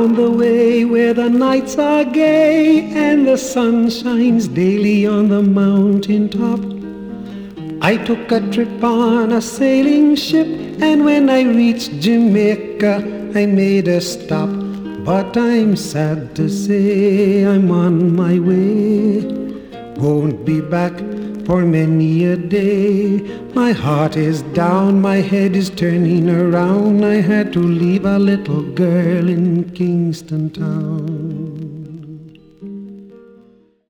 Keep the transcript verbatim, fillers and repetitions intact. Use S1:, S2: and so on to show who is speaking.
S1: down the way where the nights are gay and the sun shines daily on the mountain top. I took a trip on a sailing ship, and when I reached Jamaica, I made a stop. But I'm sad to say I'm on my way, won't be back for many a day. My heart is down, my head is turning around. I had to leave a little girl in Kingston Town.